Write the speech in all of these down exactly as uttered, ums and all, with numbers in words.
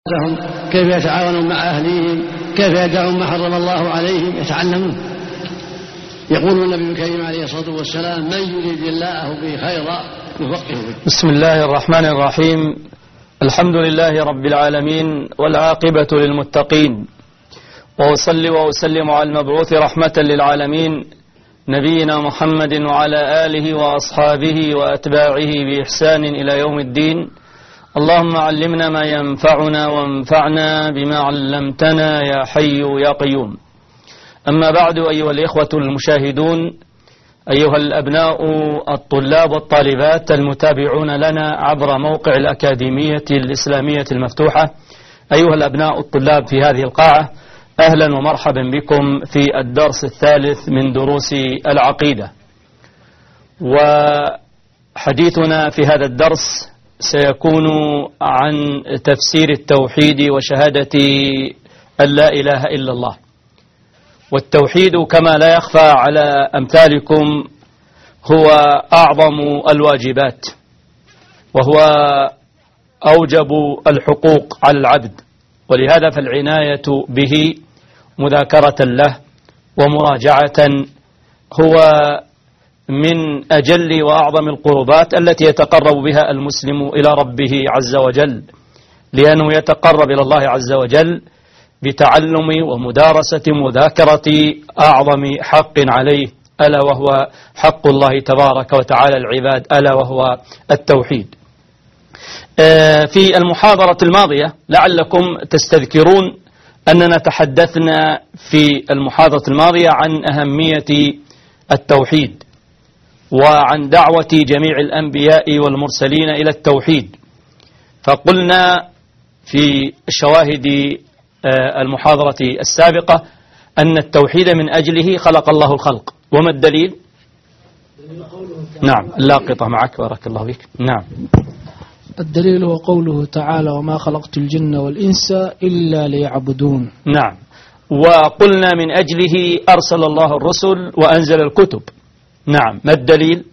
لهم كيف يتعاونون مع أهليهم، كيف يدعون ما حرم الله عليهم، يتعلمون. يقول النبي الكريم عليه الصلاة والسلام: من يريد الله به خيرا يفقهه فيه. بسم الله الرحمن الرحيم. الحمد لله رب العالمين، والعاقبة للمتقين، وأصلي وأسلم على المبعوث رحمة للعالمين نبينا محمد وعلى آله وأصحابه وأتباعه بإحسان إلى يوم الدين. اللهم علمنا ما ينفعنا وانفعنا بما علمتنا يا حي يا قيوم. أما بعد، أيها الإخوة المشاهدون، أيها الأبناء الطلاب والطالبات المتابعون لنا عبر موقع الأكاديمية الإسلامية المفتوحة، أيها الأبناء الطلاب في هذه القاعة، أهلا ومرحبا بكم في الدرس الثالث من دروس العقيدة. وحديثنا في هذا الدرس سيكون عن تفسير التوحيد وشهادة أن لا إله إلا الله. والتوحيد كما لا يخفى على أمثالكم هو أعظم الواجبات، وهو أوجب الحقوق على العبد، ولهذا فالعناية به مذاكرة له ومراجعة هو من أجل وأعظم القربات التي يتقرب بها المسلم إلى ربه عز وجل، لأنه يتقرب إلى الله عز وجل بتعلم ومدارسة مذاكرة أعظم حق عليه، ألا وهو حق الله تبارك وتعالى العباد، ألا وهو التوحيد. في المحاضرة الماضية لعلكم تستذكرون أننا تحدثنا في المحاضرة الماضية عن أهمية التوحيد وعن دعوة جميع الأنبياء والمرسلين إلى التوحيد. فقلنا في شواهد المحاضرة السابقة أن التوحيد من أجله خلق الله الخلق. وما الدليل؟ نعم، اللاقطة معك، بارك الله فيك. نعم، الدليل هو قوله تعالى: وما خلقت الجن والإنس إلا ليعبدون. نعم، وقلنا من أجله أرسل الله الرسل وأنزل الكتب. نعم، ما الدليل؟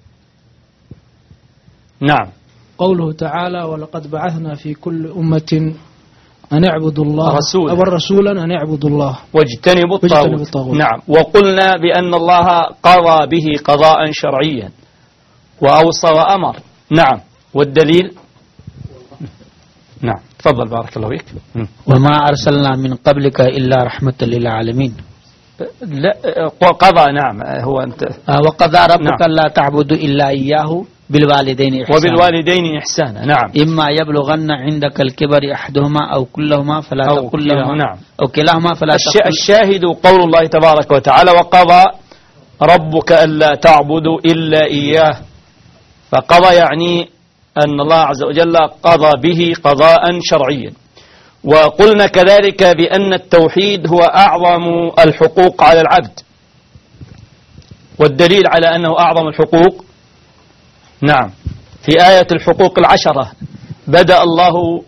نعم، قوله تعالى: ولقد بعثنا في كل أمة أن اعبدوا الله رسولا أو رسولا أن اعبدوا الله واجتنبوا الطاغوت. نعم، وقلنا بأن الله قضى به قضاء شرعيا وأوصى وأمر. نعم، والدليل؟ نعم، تفضل بارك الله فيك. وما أرسلنا من قبلك إلا رحمة للعالمين. لا، قضى. نعم، هو أنت وقضى ربك لا تعبدوا إلا إياه بالوالدين إحسانا وبالوالدين إحسانا. نعم، إما يبلغن عندك الكبر أحدهما أو كلهما فلا تقل لهما نعم أو كلاهما فلا تقل. الشاهد قول الله تبارك وتعالى: وقضى ربك ألا تعبدوا إلا إياه. فقضى يعني أن الله عز وجل قضى به قضاء شرعيا. وقلنا كذلك بأن التوحيد هو أعظم الحقوق على العبد. والدليل على أنه أعظم الحقوق، نعم، في آية الحقوق العشرة بدأ الله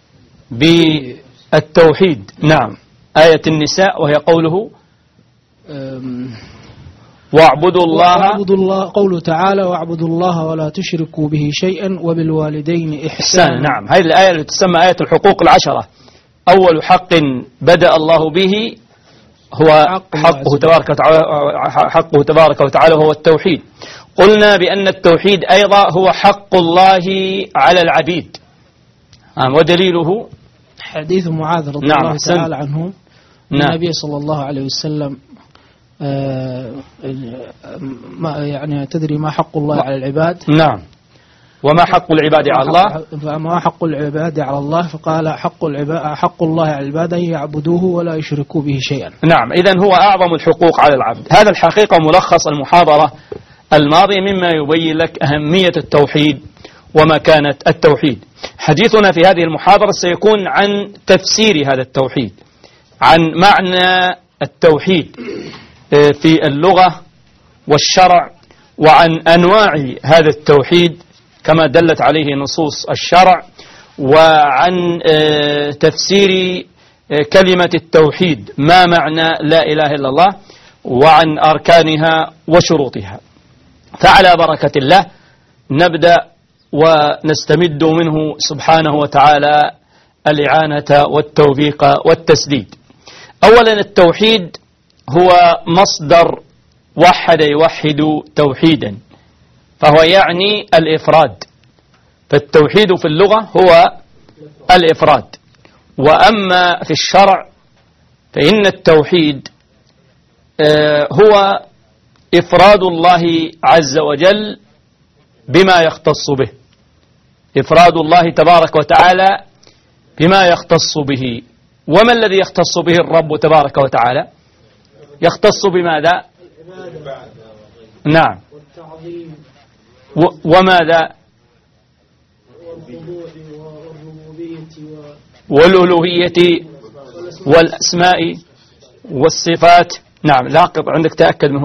بالتوحيد. نعم، آية النساء، وهي قوله: واعبدوا الله واعبدوا الله قوله تعالى: واعبدوا الله ولا تشركوا به شيئا وبالوالدين إحسانا. نعم، هذه الآية التي تسمى آية الحقوق العشرة. أول حق بدأ الله به هو حقه تبارك وتعالى، حقه تبارك وتعالى هو التوحيد. قلنا بأن التوحيد أيضا هو حق الله على العبيد. ودليله حديث معاذ رضي نعم الله تعالى عنه. نعم. النبي صلى الله عليه وسلم آه ما يعني تدري ما حق الله على العباد؟ نعم، وما حق العباد على الله؟ فما حق العباد على الله؟ فقال: حق العباد حق الله على العباد أن يعبدوه ولا يشركوا به شيئا. نعم، إذن هو أعظم الحقوق على العبد. هذا الحقيقة ملخص المحاضرة الماضية مما يبين لك أهمية التوحيد ومكانة التوحيد. حديثنا في هذه المحاضرة سيكون عن تفسير هذا التوحيد، عن معنى التوحيد في اللغة والشرع، وعن أنواع هذا التوحيد كما دلت عليه نصوص الشرع، وعن تفسير كلمة التوحيد، ما معنى لا إله إلا الله، وعن أركانها وشروطها. فعلى بركة الله نبدأ ونستمد منه سبحانه وتعالى الإعانة والتوفيق والتسديد. أولا التوحيد هو مصدر وحد يوحد توحيدا، فهو يعني الإفراد، فالتوحيد في اللغة هو الإفراد. وأما في الشرع فإن التوحيد هو إفراد الله عز وجل بما يختص به، إفراد الله تبارك وتعالى بما يختص به. وما الذي يختص به الرب تبارك وتعالى؟ يختص بماذا؟ نعم. وماذا؟ والألوهية والأسماء والصفات. نعم، لاقط عندك تأكد منه.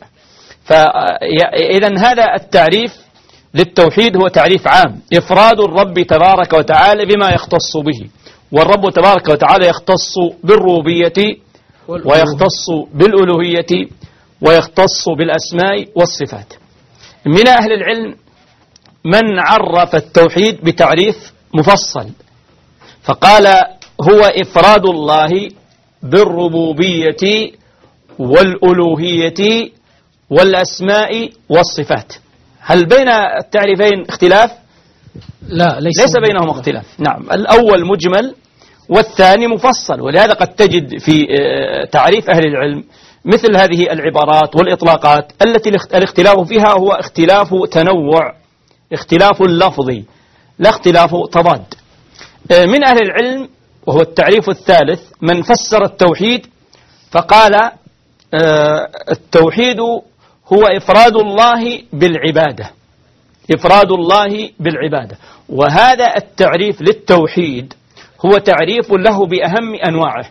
فإذا هذا التعريف للتوحيد هو تعريف عام، إفراد الرب تبارك وتعالى بما يختص به. والرب تبارك وتعالى يختص بالربوبية ويختص بالألوهية ويختص بالأسماء والصفات. من أهل العلم من عرف التوحيد بتعريف مفصل، فقال هو إفراد الله بالربوبية والألوهية والأسماء والصفات. هل بين التعريفين اختلاف؟ لا، ليس, ليس بينهم اختلاف. نعم، الأول مجمل والثاني مفصل، ولهذا قد تجد في تعريف أهل العلم مثل هذه العبارات والإطلاقات التي الاختلاف فيها هو اختلاف تنوع، اختلاف لفظي لا اختلاف تضاد. من أهل العلم وهو التعريف الثالث من فسر التوحيد فقال التوحيد هو إفراد الله بالعبادة، إفراد الله بالعبادة. وهذا التعريف للتوحيد هو تعريف له بأهم أنواعه،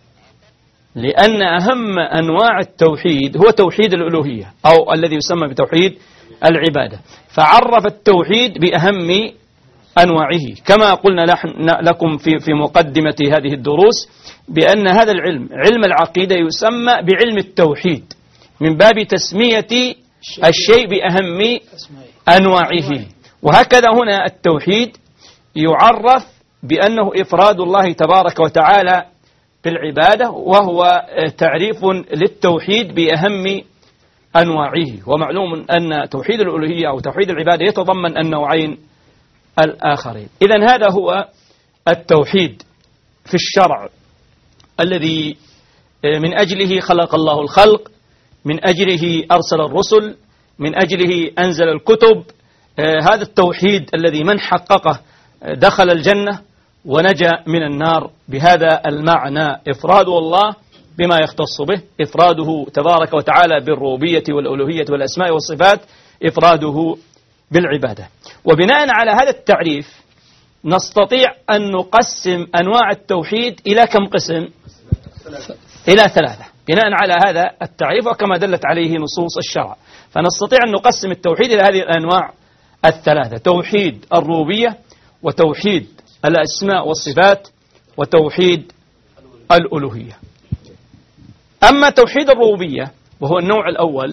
لأن أهم أنواع التوحيد هو توحيد الألوهية أو الذي يسمى بتوحيد العبادة، فعرف التوحيد بأهم أنواعه. كما قلنا لكم في في مقدمة هذه الدروس بأن هذا العلم علم العقيدة يسمى بعلم التوحيد من باب تسمية الشيء بأهم أنواعه. وهكذا هنا التوحيد يعرف بأنه إفراد الله تبارك وتعالى بالعبادة، وهو تعريف للتوحيد بأهم أنواعه. ومعلوم أن توحيد الألوهية أو توحيد العبادة يتضمن النوعين الآخرين. إذن هذا هو التوحيد في الشرع الذي من أجله خلق الله الخلق، من أجله أرسل الرسل، من أجله أنزل الكتب. هذا التوحيد الذي من حققه دخل الجنة ونجا من النار. بهذا المعنى إفراد الله بما يختص به، إفراده تبارك وتعالى بالربوبية والألوهية والأسماء والصفات، إفراده بالعبادة. وبناء على هذا التعريف نستطيع أن نقسم أنواع التوحيد إلى كم قسم؟ إلى ثلاثة، بناء على هذا التعريف وكما دلت عليه نصوص الشرع. فنستطيع أن نقسم التوحيد إلى هذه الأنواع الثلاثة: توحيد الربوبية، وتوحيد الأسماء والصفات، وتوحيد الألوهية. أما توحيد الربوبية وهو النوع الأول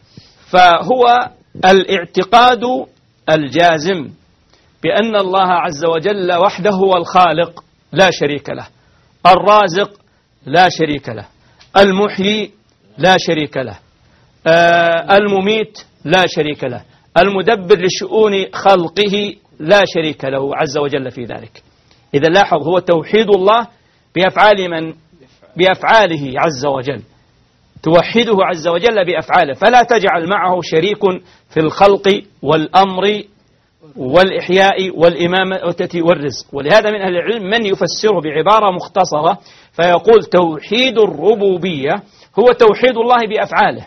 فهو الاعتقاد الجازم بأن الله عز وجل وحده هو الخالق لا شريك له، الرازق لا شريك له، المحيي لا شريك له، آه المميت لا شريك له، المدبر لشؤون خلقه لا شريك له عز وجل في ذلك. إذا لاحظ هو توحيد الله بأفعال من؟ بأفعاله عز وجل، توحده عز وجل بأفعاله، فلا تجعل معه شريك في الخلق والأمر والإحياء والإمامة والرزق. ولهذا من أهل العلم من يفسره بعبارة مختصرة فيقول توحيد الربوبية هو توحيد الله بأفعاله،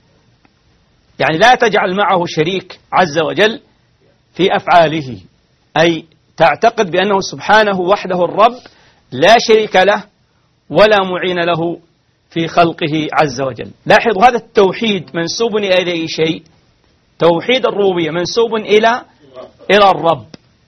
يعني لا تجعل معه شريك عز وجل في أفعاله، أي تعتقد بأنه سبحانه وحده الرب لا شريك له ولا معين له في خلقه عز وجل. لاحظوا هذا التوحيد منسوب إلى أي شيء؟ توحيد الربوبية منسوب إلى إلى الرب،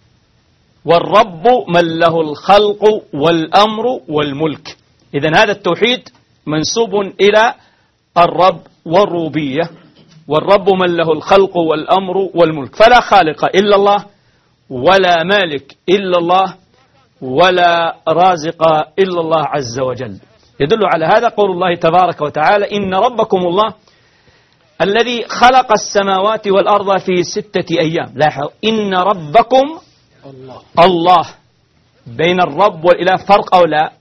والرب من له الخلق والأمر والملك. إذن هذا التوحيد منسوب إلى الرب والربوبية، والرب من له الخلق والأمر والملك، فلا خالق إلا الله ولا مالك إلا الله ولا رازق إلا الله عز وجل. يدل على هذا قول الله تبارك وتعالى: إن ربكم الله الذي خلق السماوات والأرض في ستة أيام. لاحظ، إن ربكم الله, الله. بين الرب والإله فرق أو لا؟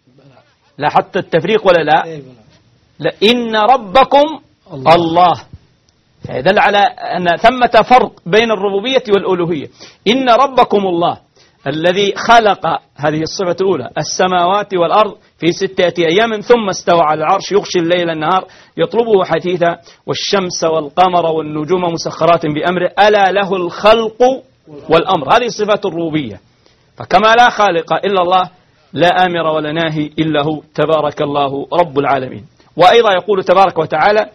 لا حتى التفريق ولا لا؟ لا، إن ربكم الله, الله. يدل على أن ثمة فرق بين الربوبية والألوهية. إن ربكم الله الذي خلق، هذه الصفة الأولى، السماوات والأرض في ستة أيام ثم استوى على العرش يغشي الليل النهار يطلبه حثيثا والشمس والقمر والنجوم مسخرات بأمره ألا له الخلق والأمر. هذه صفات الربوبية. فكما لا خالق إلا الله لا آمر ولا ناهي إلا هو تبارك الله رب العالمين. وأيضا يقول تبارك وتعالى: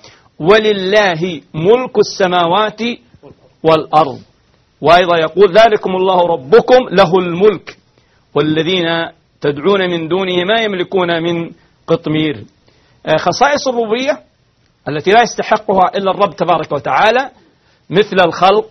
ولله ملك السماوات والأرض. وأيضا يقول: ذلكم الله ربكم له الملك والذين تدعون من دونه ما يملكون من قطمير. خصائص الربوبية التي لا يستحقها إلا الرب تبارك وتعالى مثل الخلق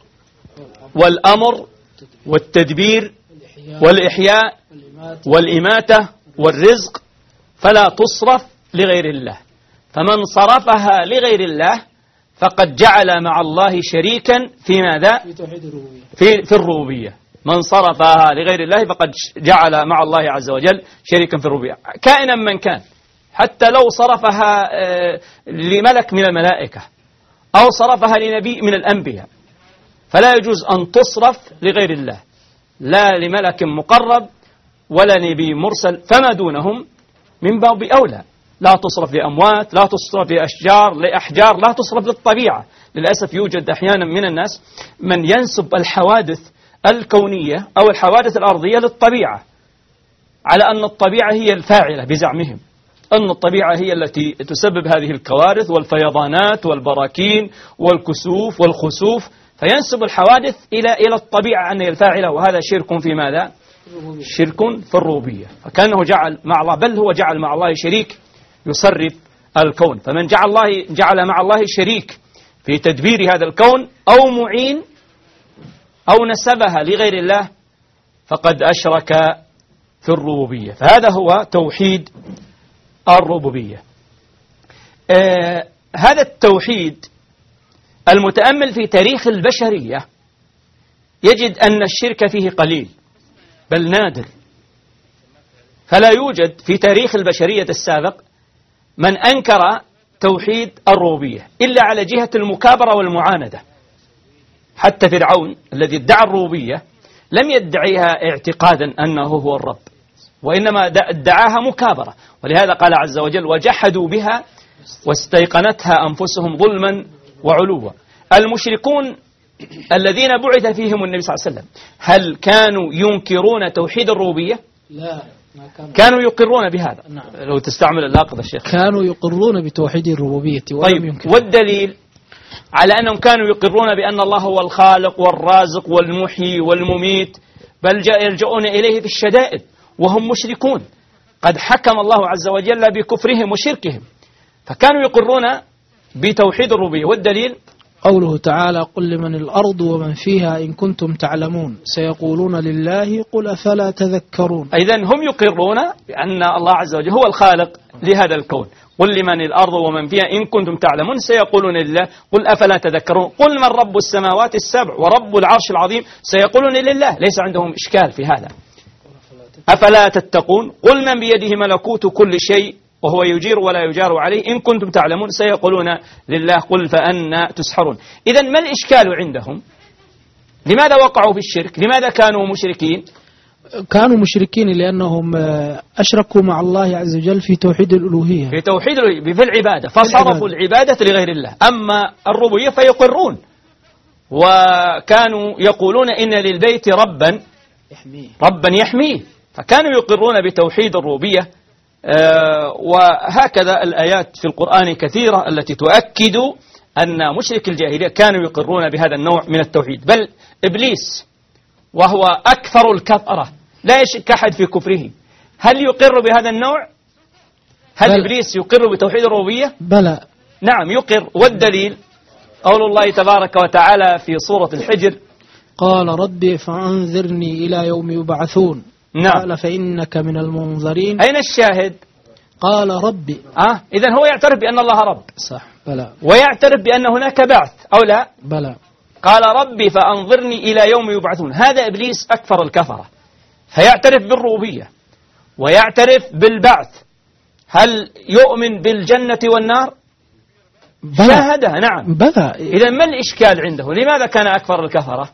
والأمر والتدبير والإحياء والإماتة والرزق، فلا تصرف لغير الله. فمن صرفها لغير الله فقد جعل مع الله شريكا في ماذا؟ في, في الربوبية. من صرفها لغير الله فقد جعل مع الله عز وجل شريكا في الربوبية، كائنا من كان، حتى لو صرفها لملك من الملائكة أو صرفها لنبي من الأنبياء، فلا يجوز أن تصرف لغير الله، لا لملك مقرب ولا نبي مرسل، فما دونهم من باب أولى. لا تصرف لأموات، لا تصرف لأشجار لأحجار، لا تصرف للطبيعة. للأسف يوجد أحيانا من الناس من ينسب الحوادث الكونية أو الحوادث الأرضية للطبيعة، على أن الطبيعة هي الفاعلة بزعمهم، أن الطبيعة هي التي تسبب هذه الكوارث والفيضانات والبراكين والكسوف والخسوف، فينسب الحوادث إلى إلى الطبيعة أن هي الفاعلة، وهذا شرك في ماذا؟ شرك في الربوبية. فكأنه جعل مع الله، بل هو جعل مع الله شريك يصرف الكون. فمن جعل الله جعل مع الله شريك في تدبير هذا الكون أو معين أو نسبها لغير الله فقد أشرك في الربوبية. فهذا هو توحيد الربوبية. آه هذا التوحيد المتأمل في تاريخ البشرية يجد أن الشرك فيه قليل بل نادر. فلا يوجد في تاريخ البشرية السابق من أنكر توحيد الربوبية إلا على جهة المكابرة والمعاندة. حتى فرعون الذي ادعى الربوبية لم يدعيها اعتقادا أنه هو الرب، وإنما ادعاها مكابرة. ولهذا قال عز وجل: وجحدوا بها واستيقنتها أنفسهم ظلما وعلوا. المشركون الذين بعث فيهم النبي صلى الله عليه وسلم هل كانوا ينكرون توحيد الربوبية؟ لا، كانوا, كانوا يقرون بهذا. نعم. لو تستعمل اللاقط الشيخ، كانوا يقرون بتوحيد الربوبية ولم طيب ينكرون. والدليل على أنهم كانوا يقرون بأن الله هو الخالق والرازق والمحيي والمميت، بل يلجؤون إليه في الشدائد وهم مشركون، قد حكم الله عز وجل بكفرهم وشركهم، فكانوا يقرون بتوحيد الربوبية. والدليل قوله تعالى: قل لمن الأرض ومن فيها إن كنتم تعلمون سيقولون لله قل أفلا تذكرون. إذن هم يقرون بأن الله عز وجل هو الخالق لهذا الكون. قل لمن الأرض ومن فيها إن كنتم تعلمون سيقولون لله قل أفلا تذكرون. قل من رب السماوات السبع ورب العرش العظيم سيقولون لله. ليس عندهم إشكال في هذا. أفلا تتقون. قل من بيده ملكوت كل شيء وهو يجير ولا يجار عليه إن كنتم تعلمون سيقولون لله قل فأنا تسحرون. إذن ما الإشكال عندهم؟ لماذا وقعوا في الشرك؟ لماذا كانوا مشركين؟ كانوا مشركين لأنهم أشركوا مع الله عز وجل في توحيد الألوهية، في توحيد الألوهية في العبادة، فصرفوا العبادة لغير الله. أما الربوبية فيقرون، وكانوا يقولون إن للبيت ربا ربا يحميه، فكانوا يقرون بتوحيد الربوبية. آه وهكذا الآيات في القرآن كثيرة التي تؤكد أن مشرك الجاهلية كانوا يقرون بهذا النوع من التوحيد. بل إبليس وهو أكثر الكفرة لا يشك أحد في كفره، هل يقر بهذا النوع؟ هل بل. إبليس يقر بتوحيد الربوبية؟ بلى، نعم يقر. والدليل قول الله تبارك وتعالى في سورة الحجر: قال ربي فأنذرني إلى يوم يبعثون نعم. قال فإنك من المنظرين. أين الشاهد؟ قال ربي. آه إذن هو يعترف بأن الله رب، صح، بلى. ويعترف بأن هناك بعث أو لا؟ بلى. قال ربي فأنظرني إلى يوم يبعثون. هذا إبليس أكثر الكفرة، فيعترف بالربوبية ويعترف بالبعث. هل يؤمن بالجنة والنار؟ شاهدها، نعم، بلى. إذا ما الإشكال عنده؟ لماذا كان أكثر الكفرة؟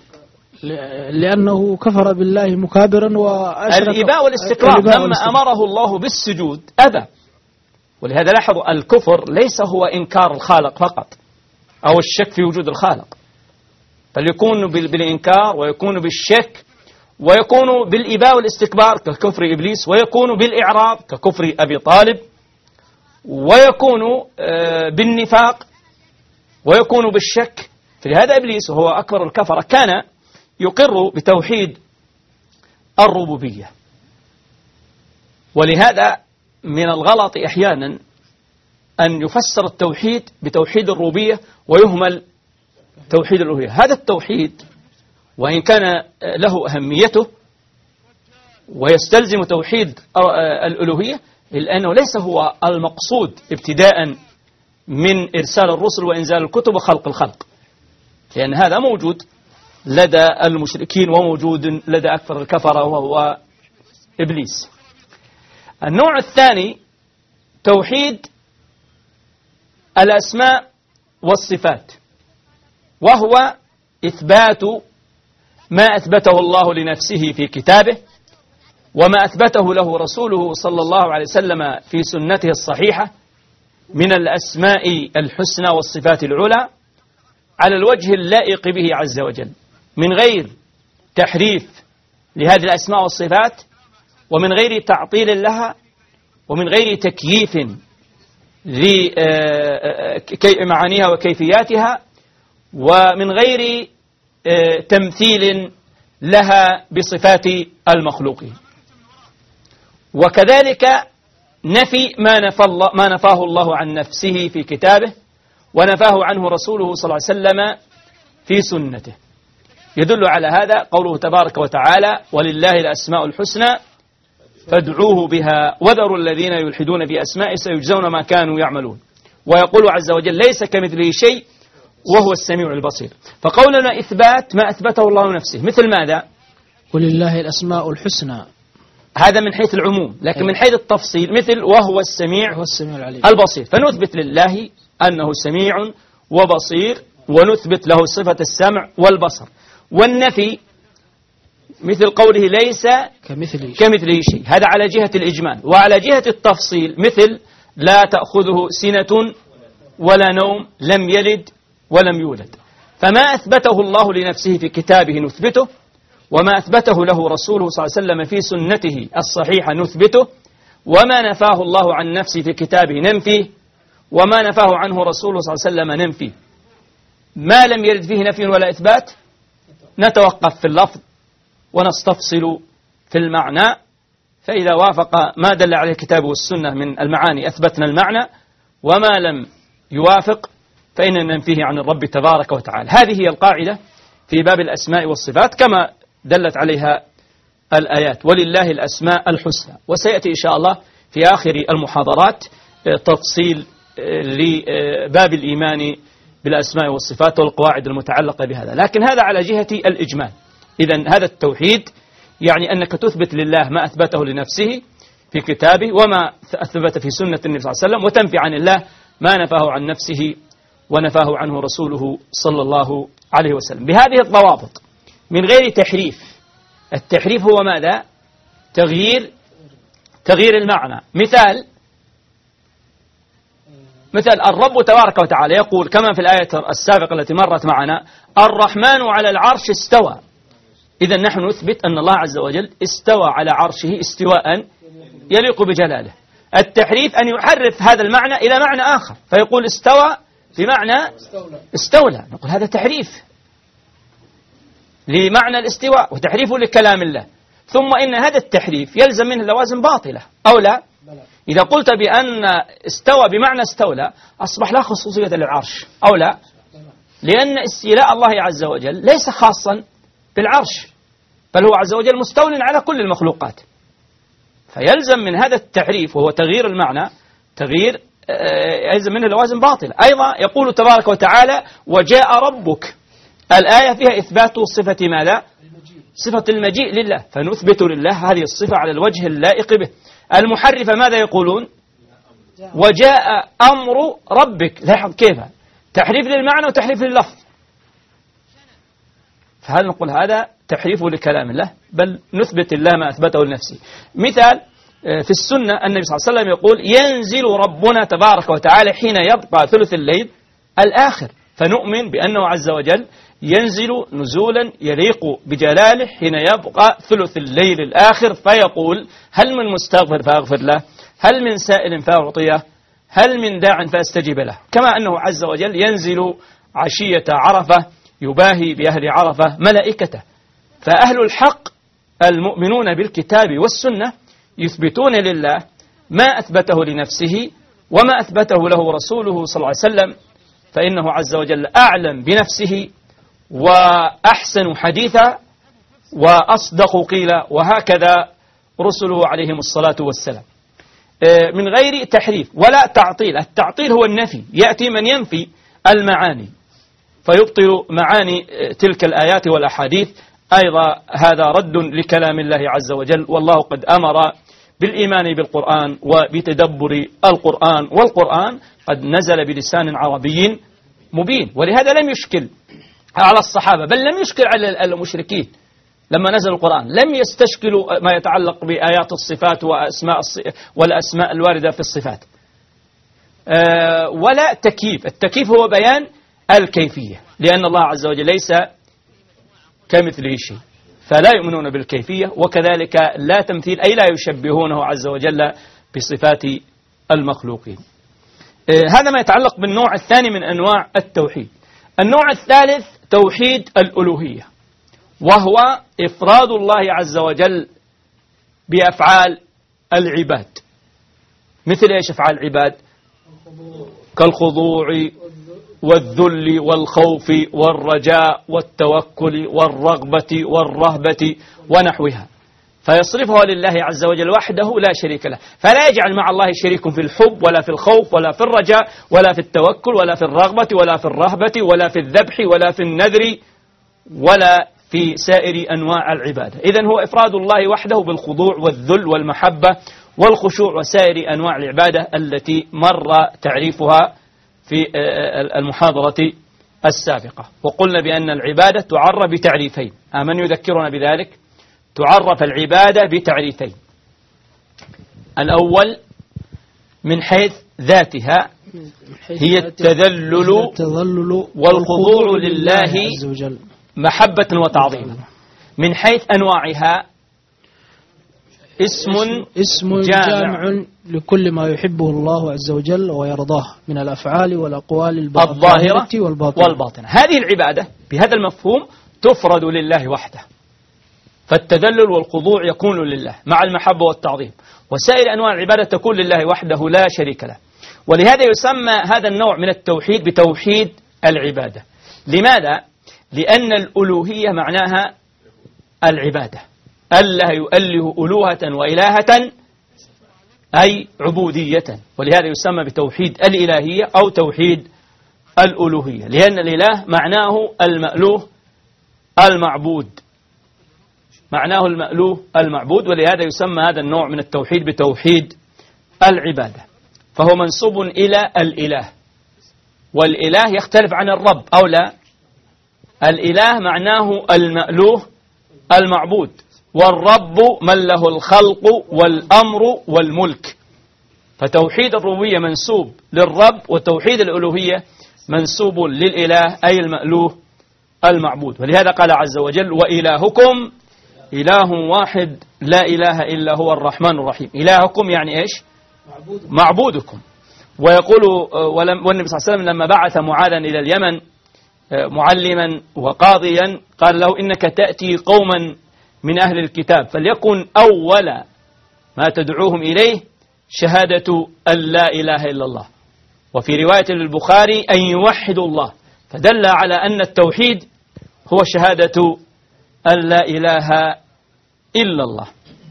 لأنه كفر بالله مكابرا وأشرك. الإباء والاستكبار. لما أمره الله بالسجود أبى. ولهذا لاحظوا الكفر ليس هو إنكار الخالق فقط أو الشك في وجود الخالق، بل يكون بالإنكار ويكون بالشك ويكون بالإباء والاستكبار ككفر إبليس، ويكون بالإعراض ككفر أبي طالب، ويكون بالنفاق، ويكون بالشك. فلهذا إبليس وهو أكبر الكفرة كان يقر بتوحيد الربوبية. ولهذا من الغلط أحيانا أن يفسر التوحيد بتوحيد الربوبية ويهمل توحيد الألوهية. هذا التوحيد وإن كان له أهميته ويستلزم توحيد الألوهية، إلا أنه ليس هو المقصود ابتداء من إرسال الرسل وإنزال الكتب وخلق الخلق، لأن هذا موجود لدى المشركين وموجود لدى أكثر الكفرة وهو إبليس. النوع الثاني توحيد الأسماء والصفات، وهو إثبات ما أثبته الله لنفسه في كتابه وما أثبته له رسوله صلى الله عليه وسلم في سنته الصحيحة من الأسماء الحسنى والصفات العلى على الوجه اللائق به عز وجل، من غير تحريف لهذه الأسماء والصفات، ومن غير تعطيل لها، ومن غير تكييف لمعانيها وكيفياتها، ومن غير تمثيل لها بصفات المخلوقين. وكذلك نفي ما نفى الله ما نفاه الله عن نفسه في كتابه ونفاه عنه رسوله صلى الله عليه وسلم في سنته. يدل على هذا قوله تبارك وتعالى: ولله الأسماء الحسنى فادعوه بها وذروا الذين يلحدون في أسمائه سيجزون ما كانوا يعملون. ويقول عز وجل: ليس كمثله شيء وهو السميع البصير. فقولنا إثبات ما أثبته الله نفسه، مثل ماذا؟ ولله الأسماء الحسنى، هذا من حيث العموم، لكن من حيث التفصيل مثل وهو السميع هو السميع العليم البصير، فنثبت لله أنه سميع وبصير، ونثبت له صفة السمع والبصر. والنفي مثل قوله: ليس كمثله كمثله شيء، هذا على جهة الإجمال. وعلى جهة التفصيل مثل: لا تأخذه سنة ولا نوم، لم يلد ولم يولد. فما أثبته الله لنفسه في كتابه نثبته، وما أثبته له رسوله صلى الله عليه وسلم في سنته الصحيحة نثبته، وما نفاه الله عن نفسه في كتابه ننفيه، وما نفاه عنه رسوله صلى الله عليه وسلم ننفيه. ما لم يرد فيه نفي ولا إثبات نتوقف في اللفظ ونستفصل في المعنى، فإذا وافق ما دل عليه الكتاب والسنة من المعاني أثبتنا المعنى، وما لم يوافق فإننا ننفيه عن الرب تبارك وتعالى. هذه هي القاعدة في باب الأسماء والصفات كما دلت عليها الآيات: ولله الأسماء الحسنى. وسيأتي إن شاء الله في آخر المحاضرات تفصيل لباب الإيمان بالأسماء والصفات والقواعد المتعلقة بهذا، لكن هذا على جهة الإجمال. إذن هذا التوحيد يعني أنك تثبت لله ما أثبته لنفسه في كتابه وما أثبت في سنة النبي صلى الله عليه وسلم، وتنفي عن الله ما نفاه عن نفسه ونفاه عنه رسوله صلى الله عليه وسلم بهذه الضوابط من غير تحريف. التحريف هو ماذا؟ تغيير تغيير المعنى. مثال مثل الرب تبارك وتعالى يقول كما في الآية السابقة التي مرت معنا: الرحمن على العرش استوى. إذا نحن نثبت أن الله عز وجل استوى على عرشه استواء يليق بجلاله. التحريف أن يحرف هذا المعنى إلى معنى آخر، فيقول استوى بمعنى استولى، نقول هذا تحريف لمعنى الاستواء وتحريف لكلام الله. ثم إن هذا التحريف يلزم منه لوازم باطلة أو لا؟ إذا قلت بأن استوى بمعنى استولى أصبح لا خصوصية للعرش أو لا؟ لأن استيلاء الله عز وجل ليس خاصا بالعرش، بل هو عز وجل مستول على كل المخلوقات. فيلزم من هذا التعريف وهو تغيير المعنى تغيير يلزم منه لوازم باطلة. أيضا يقول تبارك وتعالى وجاء ربك، الآية فيها إثبات صفة ماذا؟ صفة المجيء لله، فنثبت لله هذه الصفة على الوجه اللائق به. المحرفة ماذا يقولون؟ وجاء أمر ربك. لاحظ كيف تحريف للمعنى وتحريف لللفظ. فهل نقول هذا تحريف لكلام الله؟ بل نثبت الله ما أثبته لنفسه. مثال في السنة النبي صلى الله عليه وسلم يقول ينزل ربنا تبارك وتعالى حين يبقى ثلث الليل الآخر، فنؤمن بأنه عز وجل ينزل نزولا يليق بجلاله حين يبقى ثلث الليل الآخر، فيقول هل من مستغفر فأغفر له، هل من سائل فأعطيه، هل من داع فأستجيب له. كما أنه عز وجل ينزل عشية عرفة يباهي بأهل عرفة ملائكته. فأهل الحق المؤمنون بالكتاب والسنة يثبتون لله ما أثبته لنفسه وما أثبته له رسوله صلى الله عليه وسلم، فإنه عز وجل أعلم بنفسه وأحسن حديثا وأصدق قيلا، وهكذا رسله عليهم الصلاة والسلام، من غير تحريف ولا تعطيل. التعطيل هو النفي، يأتي من ينفي المعاني فيبطل معاني تلك الآيات والأحاديث. أيضا هذا رد لكلام الله عز وجل، والله قد أمر بالإيمان بالقرآن وبتدبر القرآن، والقرآن قد نزل بلسان عربي مبين، ولهذا لم يشكل على الصحابة بل لم يشكل على المشركين لما نزل القرآن، لم يستشكلوا ما يتعلق بآيات الصفات وأسماء والأسماء الواردة في الصفات أه ولا تكييف. التكييف هو بيان الكيفية، لأن الله عز وجل ليس كمثله شيء، فلا يؤمنون بالكيفية، وكذلك لا تمثيل أي لا يشبهونه عز وجل بصفات المخلوقين. أه هذا ما يتعلق بالنوع الثاني من أنواع التوحيد. النوع الثالث توحيد الألوهية، وهو إفراد الله عز وجل بأفعال العباد. مثل إيش أفعال العباد؟ كالخضوع والذل والخوف والرجاء والتوكل والرغبة والرهبة ونحوها، فيصرفها لله عز وجل وحده لا شريك له، فلا يجعل مع الله شريك في الحب ولا في الخوف ولا في الرجاء ولا في التوكل ولا في الرغبة ولا في الرهبة ولا في الذبح ولا في النذر ولا في سائر أنواع العبادة. إذن هو إفراد الله وحده بالخضوع والذل والمحبة والخشوع وسائر أنواع العبادة التي مر تعريفها في المحاضرة السابقة. وقلنا بأن العبادة تعرف بتعريفين، أمن يذكرنا بذلك؟ تعرف العبادة بتعريفين: الأول من حيث ذاتها هي التذلل والخضوع لله محبة وتعظيما. من حيث أنواعها اسم اسم جامع لكل ما يحبه الله عز وجل ويرضاه من الأفعال والأقوال الظاهرة والباطنة. والباطنة. هذه العبادة بهذا المفهوم تفرد لله وحده، فالتذلل والخضوع يكون لله مع المحبة والتعظيم، وسائر أنواع العبادة تكون لله وحده لا شريك له. ولهذا يسمى هذا النوع من التوحيد بتوحيد العبادة. لماذا؟ لأن الألوهية معناها العبادة، ألا يؤله ألوهة وإلهة أي عبودية، ولهذا يسمى بتوحيد الإلهية أو توحيد الألوهية، لأن الإله معناه المألوه المعبود، معناه المألوه المعبود، ولهذا يسمى هذا النوع من التوحيد بتوحيد العبادة. فهو منسوب إلى الإله، والإله يختلف عن الرب أو لا. الإله معناه المألوه المعبود، والرب من له الخلق والأمر والملك. فتوحيد الربوبية منسوب للرب، وتوحيد الألوهية منسوب للإله أي المألوه المعبود. ولهذا قال عز وجل وإلهكم إله واحد لا إله إلا هو الرحمن الرحيم. إلهكم يعني إيش؟ معبودكم, معبودكم. ويقول والنبي صلى الله عليه وسلم لما بعث معاذا إلى اليمن معلما وقاضيا قال له إنك تأتي قوما من أهل الكتاب فليكن أول ما تدعوهم إليه شهادة أن لا إله إلا الله، وفي رواية للبخاري أن يوحدوا الله، فدل على أن التوحيد هو شهادة أن لا إله إلا الله.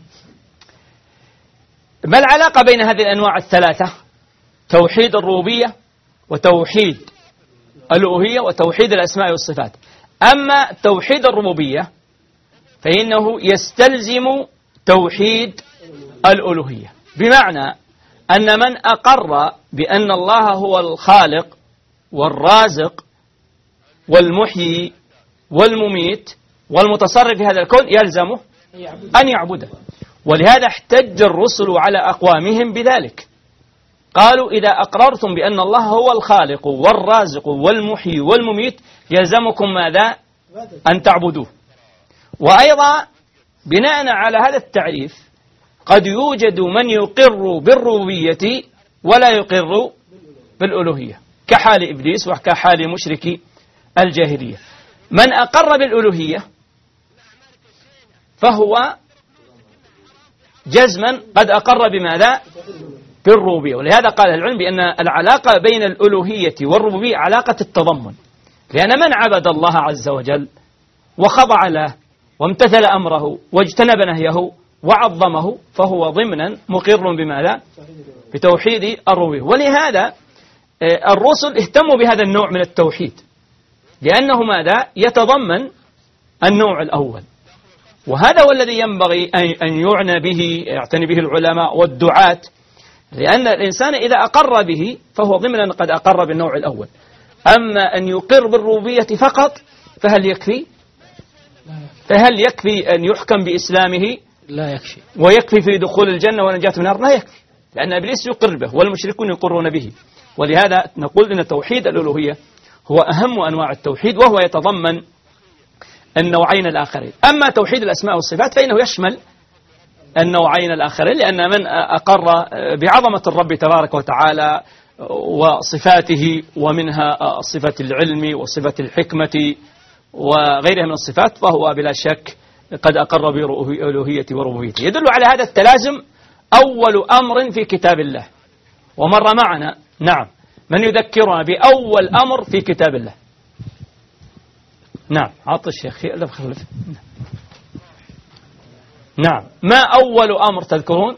ما العلاقة بين هذه الأنواع الثلاثة؟ توحيد الربوبية وتوحيد الألوهية وتوحيد الأسماء والصفات. أما توحيد الربوبية فإنه يستلزم توحيد الألوهية، بمعنى أن من أقر بأن الله هو الخالق والرازق والمحيي والمميت والمتصرف في هذا الكون يلزمه أن يعبده. ولهذا احتج الرسل على أقوامهم بذلك، قالوا إذا أقررتم بأن الله هو الخالق والرازق والمحيي والمميت يلزمكم ماذا؟ أن تعبدوه. وأيضا بناء على هذا التعريف قد يوجد من يقر بالربوبية ولا يقر بالألوهية، كحال إبليس وكحال مشركي الجاهلية. من أقر بالألوهية فهو جزما قد أقر بماذا؟ بالربوبية. ولهذا قال العلم بأن العلاقة بين الألوهية والربوبية علاقة التضمن، لأن من عبد الله عز وجل وخضع له وامتثل أمره واجتنب نهيه وعظمه فهو ضمنا مقر بماذا؟ بتوحيد الربوبية. ولهذا الرسل اهتموا بهذا النوع من التوحيد، لأنه ماذا؟ يتضمن النوع الأول، وهذا هو الذي ينبغي أن يعنى به يعتني به العلماء والدعاة، لأن الإنسان إذا أقر به فهو ضمنا قد أقر بالنوع الأول. أما أن يقر بالربوبية فقط فهل يكفي؟ فهل يكفي أن يحكم بإسلامه؟ لا يكفي. ويكفي في دخول الجنة ونجاة من النار؟ لا يكفي، لأن إبليس يقر به والمشركون يقرون به. ولهذا نقول إن توحيد الألوهية هو أهم أنواع التوحيد، وهو يتضمن النوعين الآخرين. أما توحيد الأسماء والصفات فإنه يشمل النوعين الآخرين، لأن من أقر بعظمة الرب تبارك وتعالى وصفاته، ومنها صفة العلم وصفة الحكمة وغيرها من الصفات، فهو بلا شك قد أقر بألوهية وربوبيته. يدل على هذا التلازم أول أمر في كتاب الله، ومر معنا نعم من يذكرنا بأول أمر في كتاب الله. نعم عطى الشيخ خلف. نعم ما أول أمر تذكرون؟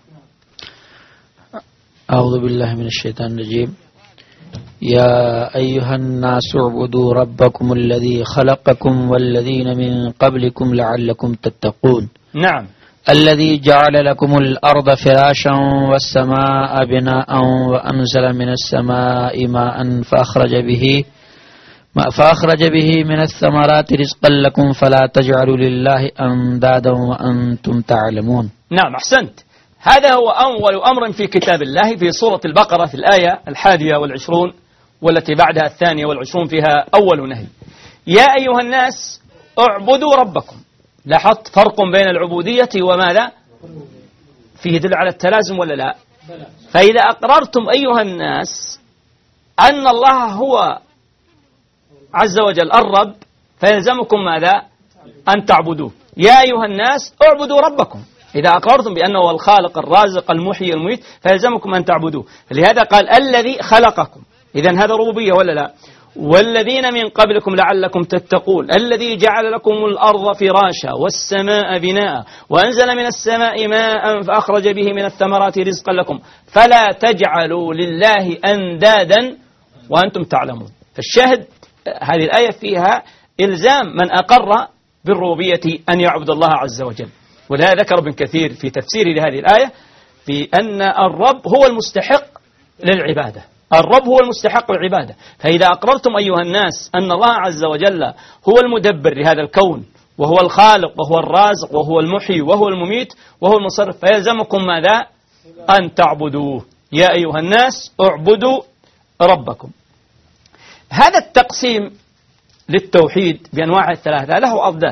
أعوذ بالله من الشيطان الرجيم. يا أيها الناس اعبدوا ربكم الذي خلقكم والذين من قبلكم لعلكم تتقون. نعم. الذي جعل لكم الأرض فراشا والسماء بناء وأنزل من السماء ماء فأخرج به فأخرج به من الثمرات رزقا لكم فلا تجعلوا لله أندادا وأنتم تعلمون. نعم أحسنت. هذا هو أول أمر في كتاب الله في سورة البقرة في الآية الحادية والعشرون والتي بعدها الثانية والعشرون فيها أول نهي. يا أيها الناس اعبدوا ربكم. لاحظت فرق بين العبودية وماذا؟ فيه يدل على التلازم ولا لا؟ فإذا أقررتم أيها الناس أن الله هو عز وجل الرب فيلزمكم ماذا؟ أن تعبدوه. يا أيها الناس اعبدوا ربكم. إذا أقررتم بأنه هو الخالق الرازق المحيي المميت فيلزمكم أن تعبدوه. لهذا قال الذي خلقكم. إذن هذا ربوبية ولا لا؟ والذين من قبلكم لعلكم تتقون. الذي جعل لكم الأرض فراشا والسماء بناء وأنزل من السماء ماء فأخرج به من الثمرات رزقا لكم فلا تجعلوا لله أندادا وأنتم تعلمون. فالشاهد هذه الآية فيها إلزام من أقر بالربوبية أن يعبد الله عز وجل. ولهذا ذكر ابن كثير في تفسيره لهذه الآية في أن الرب هو المستحق للعبادة. الرب هو المستحق للعبادة. فإذا أقررتم أيها الناس أن الله عز وجل هو المدبر لهذا الكون وهو الخالق وهو الرازق وهو المحيي وهو المميت وهو المصرف فيلزمكم ماذا؟ أن تعبدوه. يا أيها الناس اعبدوا ربكم. هذا التقسيم للتوحيد بأنواع الثلاثة له أضداد.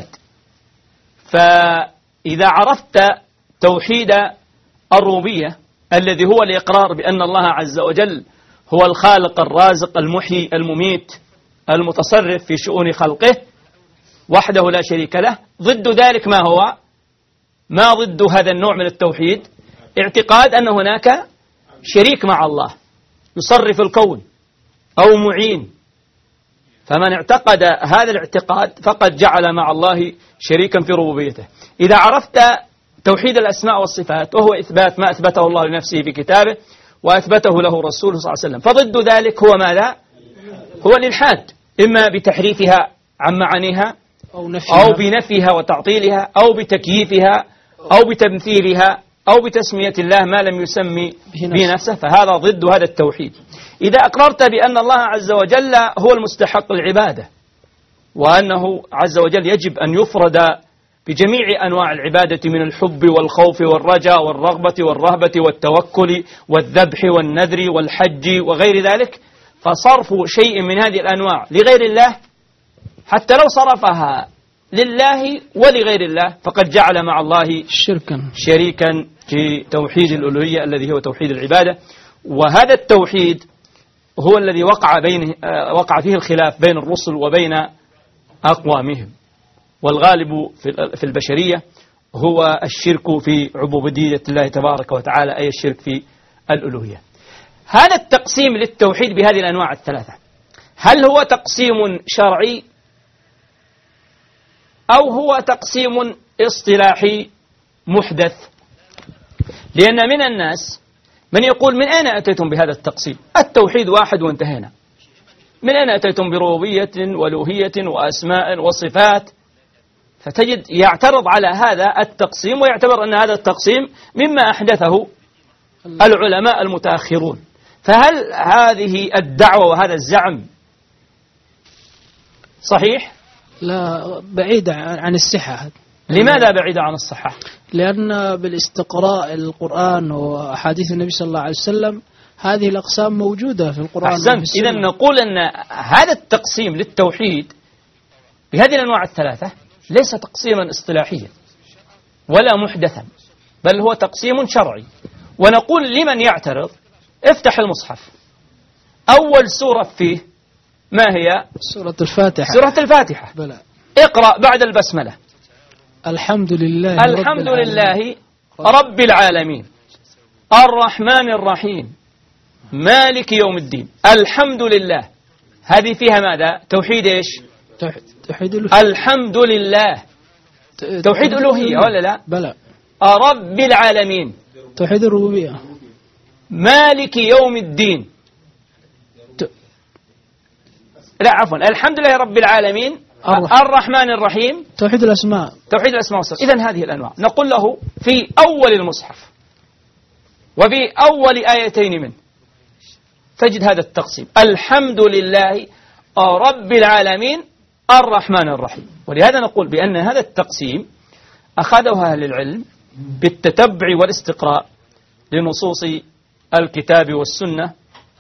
فإذا عرفت توحيد الربوبية الذي هو الإقرار بأن الله عز وجل هو الخالق الرازق المحيي المميت المتصرف في شؤون خلقه وحده لا شريك له، ضد ذلك ما هو؟ ما ضد هذا النوع من التوحيد؟ اعتقاد أن هناك شريك مع الله يصرف الكون أو معين. فمن اعتقد هذا الاعتقاد فقد جعل مع الله شريكا في ربوبيته. إذا عرفت توحيد الأسماء والصفات وهو إثبات ما أثبته الله لنفسه في كتابه وأثبته له رسوله صلى الله عليه وسلم، فضد ذلك هو ماذا؟ هو الإلحاد، إما بتحريفها عن معانيها أو, نفيها أو بنفيها وتعطيلها أو بتكييفها أو بتمثيلها أو بتسمية الله ما لم يسمي بنفسه، فهذا ضد هذا التوحيد. إذا أقررت بأن الله عز وجل هو المستحق العبادة وأنه عز وجل يجب أن يفرد بجميع أنواع العبادة من الحب والخوف والرجاء والرغبة والرهبة والتوكل والذبح والنذر والحج وغير ذلك، فصرف شيء من هذه الأنواع لغير الله حتى لو صرفها لله ولغير الله فقد جعل مع الله شركا شريكا في توحيد الألوهية الذي هو توحيد العبادة. وهذا التوحيد هو الذي وقع بين وقع فيه الخلاف بين الرسل وبين أقوامهم، والغالب في البشرية هو الشرك في عبودية الله تبارك وتعالى، أي الشرك في الألوهية. هذا التقسيم للتوحيد بهذه الأنواع الثلاثة هل هو تقسيم شرعي أو هو تقسيم اصطلاحي محدث؟ لأن من الناس من يقول من أين أتيتم بهذا التقسيم؟ التوحيد واحد وانتهينا. من أين أتيتم بربوبية وألوهية وأسماء وصفات؟ فتجد يعترض على هذا التقسيم ويعتبر أن هذا التقسيم مما أحدثه العلماء المتأخرون. فهل هذه الدعوة وهذا الزعم صحيح؟ لا، بعيدة عن الصحة. لماذا بعيدة عن الصحة؟ لأن بالاستقراء القرآن وأحاديث النبي صلى الله عليه وسلم هذه الأقسام موجودة في القرآن. أحسنت. إذا نقول أن هذا التقسيم للتوحيد بهذه الأنواع الثلاثة ليس تقسيما اصطلاحيا ولا محدثا، بل هو تقسيم شرعي. ونقول لمن يعترض افتح المصحف، أول سورة فيه ما هي؟ سورة الفاتحة. سورة الفاتحة. بلى. اقرأ بعد البسملة الحمد لله الحمد رب لله رب العالمين الرحمن الرحيم مالك يوم الدين. الحمد لله هذه فيها ماذا؟ توحيد ايش؟ توحيد الألوهية. الحمد لله توحيد ألوهية ولا لا؟ بلى. رب العالمين توحيد الربوبية. مالك يوم الدين ت... لا عفوا الحمد لله رب العالمين الرحمن, الرحمن الرحيم توحيد الأسماء توحيد الأسماء والصفات. إذن هذه الأنواع نقول له في أول المصحف وفي أول آيتين منه تجد هذا التقسيم الحمد لله رب العالمين الرحمن الرحيم. ولهذا نقول بأن هذا التقسيم أخذه أهل العلم بالتتبع والاستقراء لنصوص الكتاب والسنة،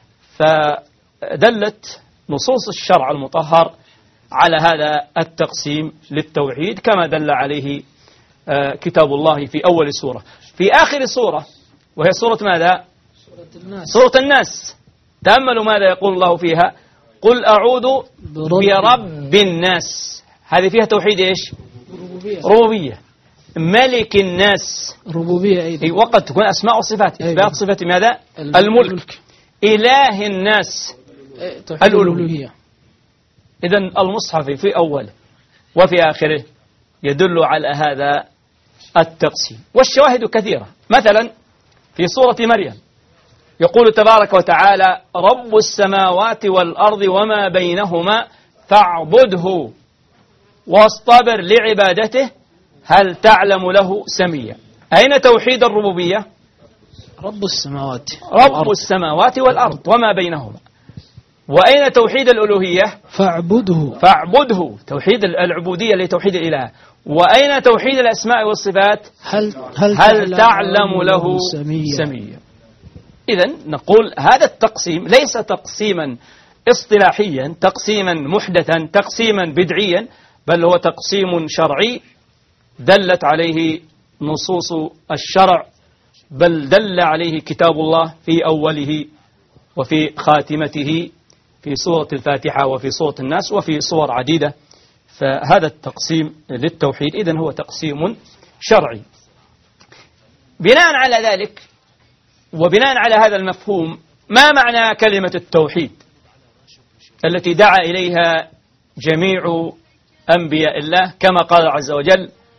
فدلت نصوص الشرع المطهر على هذا التقسيم للتوحيد كما دل عليه كتاب الله في أول سورة. في آخر سورة وهي سورة ماذا؟ سورة الناس. سورة الناس تأملوا ماذا يقول الله فيها؟ قل أعوذ برب الناس. هذه فيها توحيد إيش؟ ربوبية. ربوبية. ملك الناس ربوبية أيضا. وقد تكون أسماء وصفات. إثبات صفة ماذا؟ الملك. الملك. إله الناس الألوهية. إذن المصحف في أوله وفي آخره يدل على هذا التقسيم، والشواهد كثيرة. مثلا في سورة مريم يقول تبارك وتعالى رب السماوات والأرض وما بينهما فاعبده واصطبر لعبادته هل تعلم له سميا. أين توحيد الربوبية؟ رب السماوات رب والأرض. السماوات والأرض وما بينهما. وأين توحيد الألوهية؟ فاعبده فاعبده توحيد العبودية لتوحيد الإله. وأين توحيد الأسماء والصفات؟ هل, هل, هل تعلم له سميا, سميا. إذن نقول هذا التقسيم ليس تقسيما اصطلاحيا تقسيما محدثا تقسيما بدعيا، بل هو تقسيم شرعي دلت عليه نصوص الشرع، بل دل عليه كتاب الله في أوله وفي خاتمته في سورة الفاتحة وفي سورة الناس وفي صور عديدة. فهذا التقسيم للتوحيد إذن هو تقسيم شرعي. بناء على ذلك وبناء على هذا المفهوم ما معنى كلمة التوحيد التي دعا إليها جميع أنبياء الله كما قال عز وجل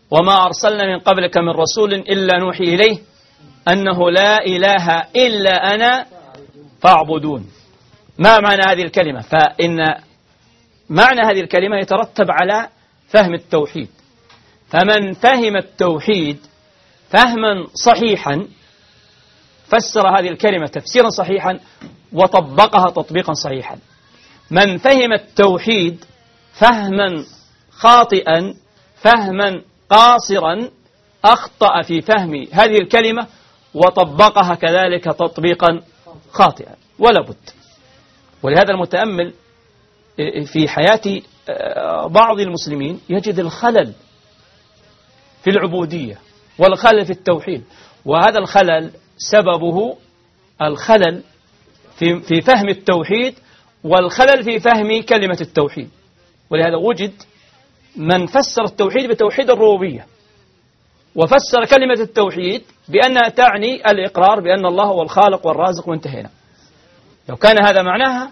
وما أرسلنا من قبلك من رسول إلا نوحي إليه أنه لا إله إلا أنا فاعبدون. ما معنى هذه الكلمة؟ فإن معنى هذه الكلمة يترتب على فهم التوحيد، فمن فهم التوحيد فهما صحيحا فسر هذه الكلمة تفسيرا صحيحا وطبقها تطبيقا صحيحا. من فهم التوحيد فهما خاطئا فهما قاصرا أخطأ في فهم هذه الكلمة وطبقها كذلك تطبيقا خاطئا ولا بد. ولهذا المتأمل في حياة بعض المسلمين يجد الخلل في العبودية والخلل في التوحيد، وهذا الخلل سببه الخلل في في فهم التوحيد والخلل في فهم كلمة التوحيد. ولهذا وجد من فسر التوحيد بتوحيد الربوبية وفسر كلمة التوحيد بأنها تعني الإقرار بأن الله هو الخالق والرازق وانتهينا. لو كان هذا معناها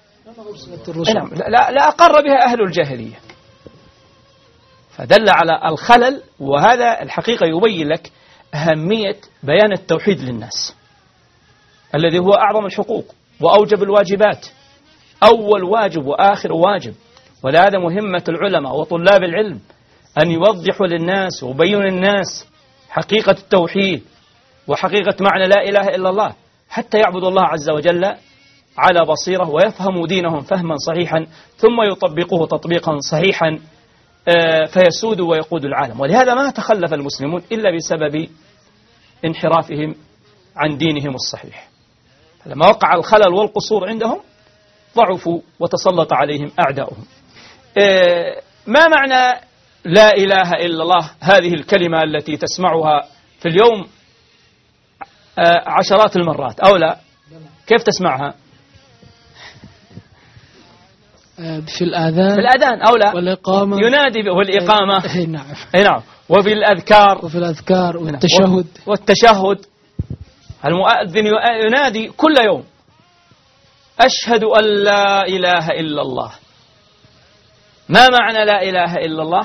لا, لا أقر بها أهل الجاهلية. فدل على الخلل، وهذا الحقيقة يبين لك أهمية بيان التوحيد للناس الذي هو أعظم الحقوق وأوجب الواجبات، أول واجب وآخر واجب. ولهذا مهمة العلماء وطلاب العلم أن يوضحوا للناس ويبينوا للناس حقيقة التوحيد وحقيقة معنى لا إله إلا الله حتى يعبدوا الله عز وجل على بصيرة ويفهموا دينهم فهما صحيحا ثم يطبقوه تطبيقا صحيحا فيسود ويقود العالم. ولهذا ما تخلف المسلمون إلا بسبب انحرافهم عن دينهم الصحيح. لما وقع الخلل والقصور عندهم ضعفوا وتسلط عليهم أعداؤهم. ما معنى لا إله إلا الله هذه الكلمة التي تسمعها في اليوم عشرات المرات أو لا؟ كيف تسمعها؟ في الآذان في الآذان أو لا؟ والإقامة ينادي والإقامة أي نعم أي نعم وفي الأذكار وفي الأذكار والتشهد والتشهد المؤذن ينادي كل يوم أشهد أن لا إله إلا الله. ما معنى لا إله إلا الله؟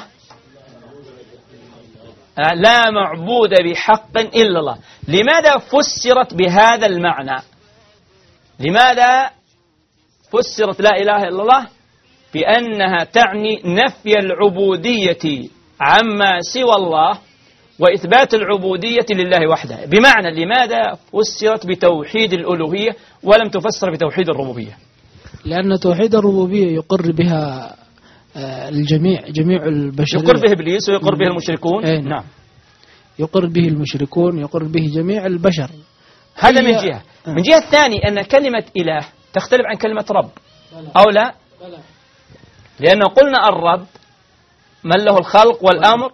لا معبود بحق إلا الله. لماذا فسرت بهذا المعنى؟ لماذا فسرت لا إله إلا الله بأنها تعني نفي العبودية عما سوى الله وإثبات العبودية لله وحده؟ بمعنى لماذا فسرت بتوحيد الألوهية ولم تفسر بتوحيد الربوبية؟ لأن توحيد الربوبية يقر بها الجميع جميع البشرية، يقر به إبليس ويقر به المشركون. نعم يقر به المشركون يقر به جميع البشر. هذا من جهة. من جهة الثانية أن كلمة إله تختلف عن كلمة رب أو لا؟ لأن قلنا الرب من له الخلق والأمر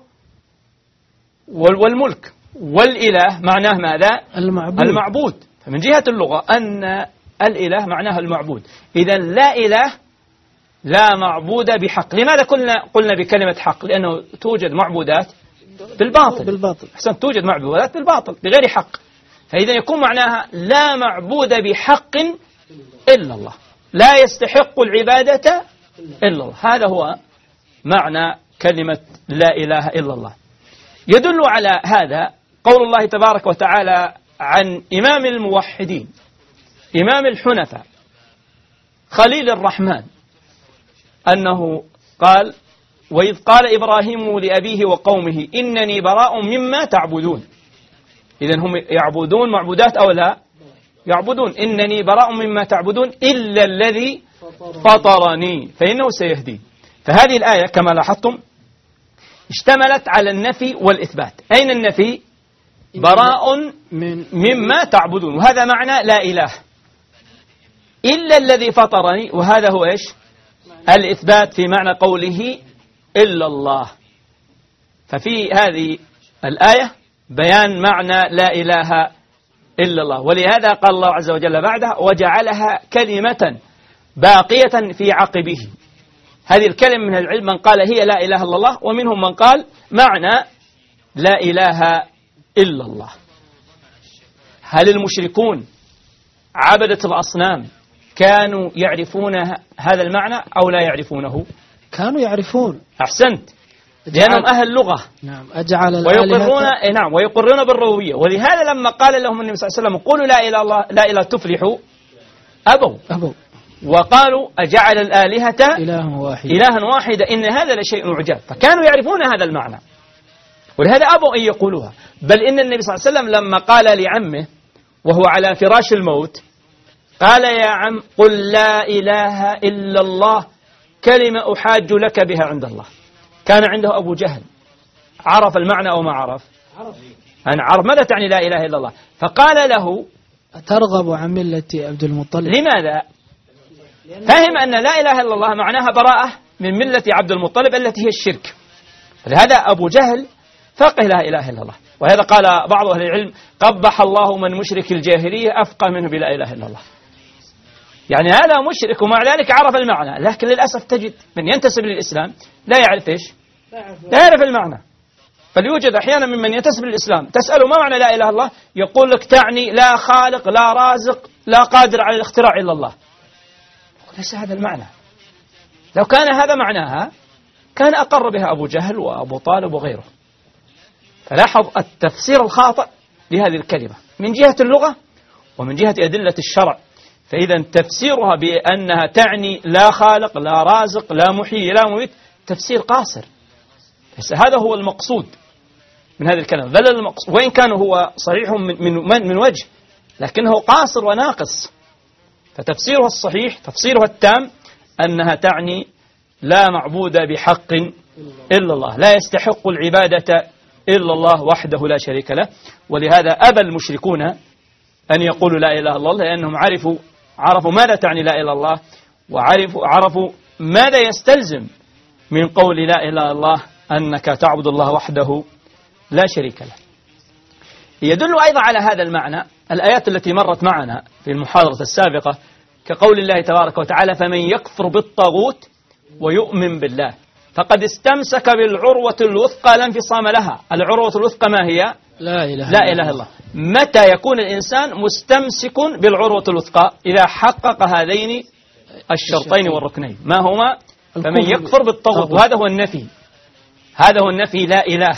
والملك، والإله معناه ماذا؟ المعبود. المعبود. فمن جهة اللغة أن الإله معناه المعبود. إذا لا إله لا معبود بحق. لماذا قلنا قلنا بكلمة حق؟ لأنه توجد معبودات بالباطل. بالباطل. أحسن، توجد معبودات بالباطل بغير حق. فإذا يكون معناها لا معبود بحق إلا الله، لا يستحق العبادة إلا الله. هذا هو معنى كلمة لا إله إلا الله. يدل على هذا قول الله تبارك وتعالى عن إمام الموحدين إمام الحنفاء خليل الرحمن أنه قال: وإذ قال إبراهيم لأبيه وقومه إنني براء مما تعبدون. إذن هم يعبدون معبودات أو لا؟ يعبدون. إنني براء مما تعبدون إلا الذي فطرني فإنه سيهدين. فهذه الآية كما لاحظتم اشتملت على النفي والإثبات. أين النفي؟ براء مما تعبدون، وهذا معنى لا إله إلا الذي فطرني، وهذا هو إيش؟ الإثبات في معنى قوله إلا الله. ففي هذه الآية بيان معنى لا إله إلا الله، ولهذا قال الله عز وجل بعدها: وجعلها كلمة باقية في عقبه. هذه الكلمة من العلم من قال هي لا إله إلا الله، ومنهم من قال معنى لا إله إلا الله. هل المشركون عبدة الأصنام كانوا يعرفون هذا المعنى أو لا يعرفونه؟ كانوا يعرفون. أحسنت. لأنهم أهل لغة. نعم. أجعل ويقرون نعم ويقرون بالربوبية. ولهذا لما قال لهم النبي صلى الله عليه وسلم قولوا لا إله إلا الله لا إله تفلحوا أبوا أبوا وقالوا أجعل الآلهة إله واحد إلها واحدا إن هذا لشيء عجاب. فكانوا يعرفون هذا المعنى ولهذا أبوا أن يقولوها. بل إن النبي صلى الله عليه وسلم لما قال لعمه وهو على فراش الموت قال يا عم قل لا إله إلا الله كلمة أحاج لك بها عند الله. كان عنده أبو جهل عرف المعنى أو ما عرف؟ عرف. أنا عرف ماذا تعني لا إله إلا الله. فقال له أترغب عن ملة عبد المطلب؟ لماذا؟ فهم أن لا إله إلا الله معناها براءة من ملة عبد المطلب التي هي الشرك. لهذا أبو جهل فقه لا إله إلا الله. وهذا قال بعض أهل العلم قبح الله من مشرك الجاهلية أفقه منه بلا إله إلا الله. يعني هذا مشرك ومع ذلك عرف المعنى. لكن للأسف تجد من ينتسب للإسلام لا يعرف إيش؟ لا يعرف المعنى. فليوجد أحيانا ممن ينتسب للإسلام تسأله ما معنى لا إله إلا الله يقول لك تعني لا خالق لا رازق لا قادر على الاختراع إلا الله. ليس هذا المعنى. لو كان هذا معناها كان أقر بها أبو جهل وأبو طالب وغيره. فلاحظ التفسير الخاطئ لهذه الكلمة من جهة اللغة ومن جهة أدلة الشرع. فإذا تفسيرها بأنها تعني لا خالق لا رازق لا محيي لا مميت تفسير قاصر. بس هذا هو المقصود من هذه الكلمة. بل المقصود وإن كان هو صحيح من, من, من وجه لكنه قاصر وناقص. فتفسيرها الصحيح تفسيرها التام أنها تعني لا معبود بحق إلا الله لا يستحق العبادة إلا الله وحده لا شريك له. ولهذا أبى المشركون أن يقولوا لا إله إلا الله لأنهم عرفوا عرفوا ماذا تعني لا إله إلا الله وعرفوا عرفوا ماذا يستلزم من قول لا إله إلا الله أنك تعبد الله وحده لا شريك له. يدل أيضا على هذا المعنى الآيات التي مرت معنا في المحاضرة السابقة كقول الله تبارك وتعالى فمن يكفر بالطاغوت ويؤمن بالله فقد استمسك بالعروة الوثقى لا انفصام لها. العروة الوثقى ما هي؟ لا إله لا إله إلا الله. متى يكون الإنسان مستمسك بالعروة الوثقى؟ إذا حقق هذين الشرطين والركنين. ما هما؟ فمن يكفر بالطاغوت وهذا هو النفي. هذا هو النفي لا إله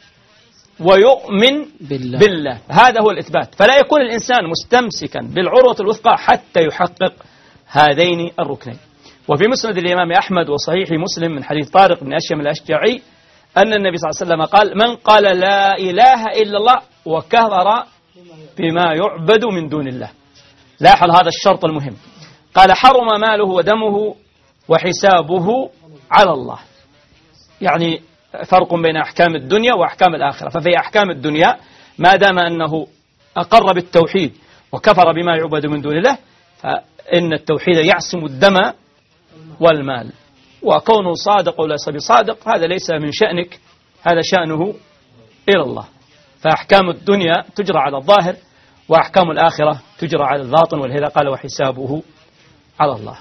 ويؤمن بالله. بالله هذا هو الإثبات. فلا يكون الإنسان مستمسكا بالعروة الوثقى حتى يحقق هذين الركنين. وفي مسند الإمام أحمد وصحيح مسلم من حديث طارق بن أشيم الأشجعي أن النبي صلى الله عليه وسلم قال من قال لا إله إلا الله وكفر بما يعبد من دون الله. لاحظ هذا الشرط المهم. قال حرم ماله ودمه وحسابه على الله. يعني فرق بين أحكام الدنيا وأحكام الآخرة. ففي أحكام الدنيا ما دام أنه أقر بالتوحيد وكفر بما يعبد من دون الله فإن التوحيد يعصم الدم والمال. وكونه صادق وليس بصادق هذا ليس من شأنك هذا شأنه إلى الله. فأحكام الدنيا تجرى على الظاهر وأحكام الآخرة تجرى على الباطن. ولهذا قال وحسابه على الله.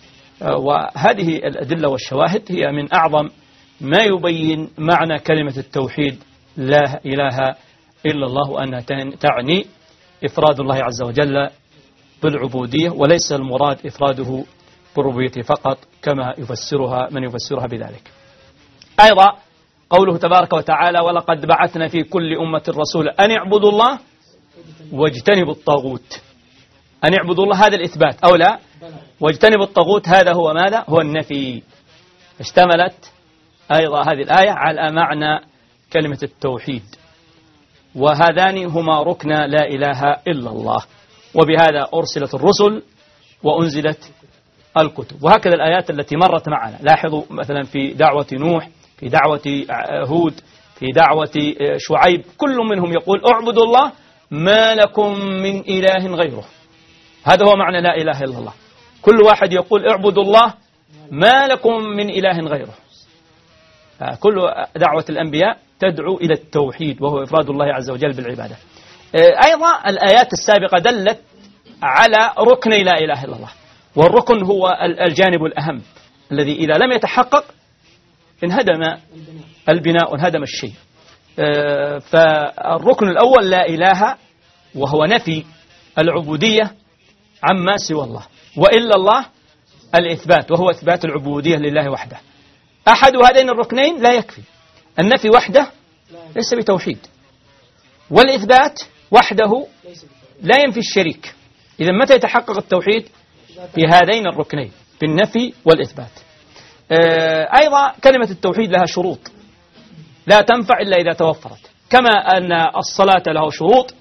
وهذه الأدلة والشواهد هي من أعظم ما يبين معنى كلمة التوحيد لا إله إلا الله وأنها تعني إفراد الله عز وجل بالعبودية وليس المراد إفراده بالربوبية فقط كما يفسرها من يفسرها بذلك. أيضا قوله تبارك وتعالى ولقد بعثنا في كل أمة رسولا أن اعبدوا الله واجتنبوا الطاغوت. أن اعبدوا الله هذا الإثبات أو لا؟ واجتنبوا الطاغوت هذا هو ماذا؟ هو النفي. اشتملت أيضا هذه الآية على معنى كلمة التوحيد. وهذان هما ركن لا إله إلا الله. وبهذا أرسلت الرسل وأنزلت الكتب. وهكذا الآيات التي مرت معنا. لاحظوا مثلا في دعوة نوح في دعوة هود في دعوة شعيب كل منهم يقول اعبدوا الله ما لكم من إله غيره. هذا هو معنى لا إله إلا الله. كل واحد يقول اعبدوا الله ما لكم من إله غيره. كل دعوة الأنبياء تدعو إلى التوحيد وهو إفراد الله عز وجل بالعبادة. أيضا الآيات السابقة دلت على ركن لا إله إلا الله. والركن هو الجانب الأهم الذي إذا لم يتحقق انهدم البناء وانهدم الشيء. فالركن الأول لا إله وهو نفي العبودية عما سوى الله وإلا الله الإثبات وهو إثبات العبودية لله وحده. أحد هذين الركنين لا يكفي. النفي وحده ليس بتوحيد، والإثبات وحده لا ينفي الشريك. إذا متى يتحقق التوحيد؟ في هذين الركنين، في النفي والإثبات. أيضا كلمة التوحيد لها شروط لا تنفع إلا إذا توفرت، كما أن الصلاة له شروط،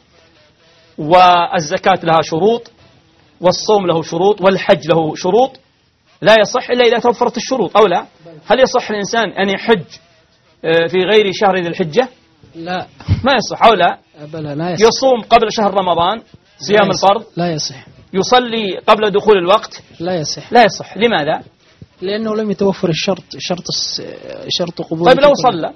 والزكاة لها شروط، والصوم له شروط، والحج له شروط، لا يصح إلا إذا توفرت الشروط، أو لا؟ هل يصح الإنسان أن يحج في غير شهر ذي الحجة؟ لا، ما يصح، أو لا؟ أبدا لا يصح. يصوم قبل شهر رمضان صيام الفرض؟ لا يصح. يصلي قبل دخول الوقت؟ لا يصح. لا يصح. لماذا؟ لأنه لم يتوفر الشرط، شرط شرط قبول. طيب لو صلى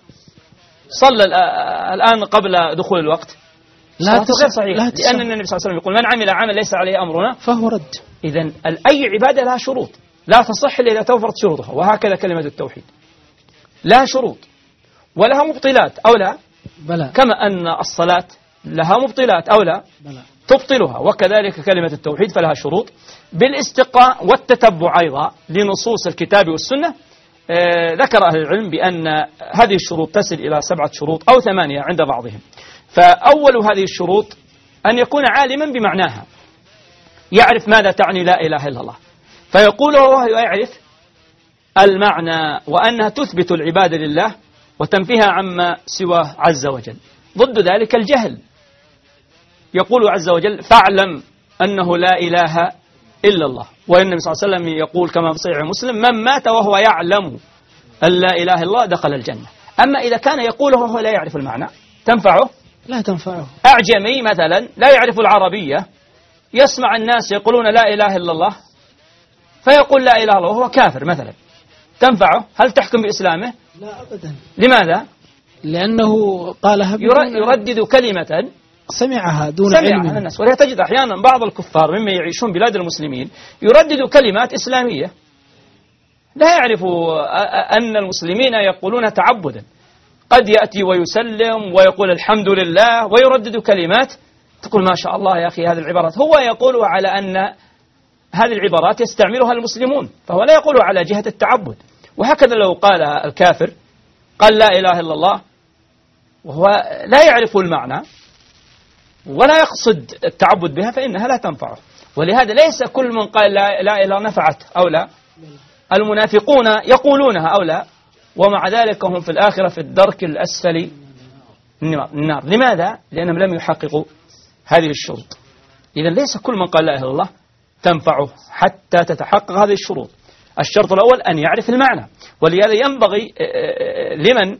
صلى الآن قبل دخول الوقت لا غير صحيح، لا لأن النبي صلى الله عليه وسلم يقول من عمل عمل ليس عليه أمرنا فهو رد. إذن أي عبادة لها شروط لا تصح إلا إذا توفرت شروطها، وهكذا كلمة التوحيد لها شروط ولها مبطلات، أو لا؟ بلى. كما أن الصلاة لها مبطلات، أو لا؟ بلى. تبطلها، وكذلك كلمة التوحيد فلها شروط بالاستقراء والتتبع أيضا لنصوص الكتاب والسنة. آه ذكر أهل العلم بأن هذه الشروط تصل إلى سبعة شروط أو ثمانية عند بعضهم. فأول هذه الشروط أن يكون عالما بمعناها، يعرف ماذا تعني لا إله إلا الله، فيقوله وهو يعرف المعنى، وأنها تثبت العبادة لله وتنفيها عما سواه عز وجل. ضد ذلك الجهل، يقول عز وجل فاعلم أنه لا إله إلا الله، والنبي صلى الله عليه وسلم يقول كما في صحيح مسلم من مات وهو يعلم أن لا إله إلا الله دخل الجنة. أما إذا كان يقوله وهو لا يعرف المعنى تنفعه؟ لا تنفعه. أعجمي مثلا لا يعرف العربية، يسمع الناس يقولون لا إله إلا الله فيقول لا إله إلا الله وهو كافر مثلا، تنفعه؟ هل تحكم بإسلامه؟ لا أبدا. لماذا؟ لأنه قالها يردد كلمة سمعها دون سمع علم الناس. ولا تجد أحيانا بعض الكفار مما يعيشون بلاد المسلمين يردد كلمات إسلامية لا يعرف أن المسلمين يقولون تعبدا، قد يأتي ويسلم ويقول الحمد لله ويردد كلمات تقول ما شاء الله يا أخي هذه العبارات، هو يقول على أن هذه العبارات يستعملها المسلمون، فهو لا يقول على جهة التعبد. وهكذا لو قال الكافر قال لا إله إلا الله وهو لا يعرف المعنى ولا يقصد التعبد بها فإنها لا تنفعه. ولهذا ليس كل من قال لا إله إلا الله نفعت، أو لا؟ المنافقون يقولونها، أو لا؟ ومع ذلك هم في الآخرة في الدرك الأسفل النار. لماذا؟ لأنهم لم يحققوا هذه الشروط. إذا ليس كل من قال لا إله إلا الله تنفعه حتى تتحقق هذه الشروط. الشرط الأول أن يعرف المعنى، ولهذا ينبغي لمن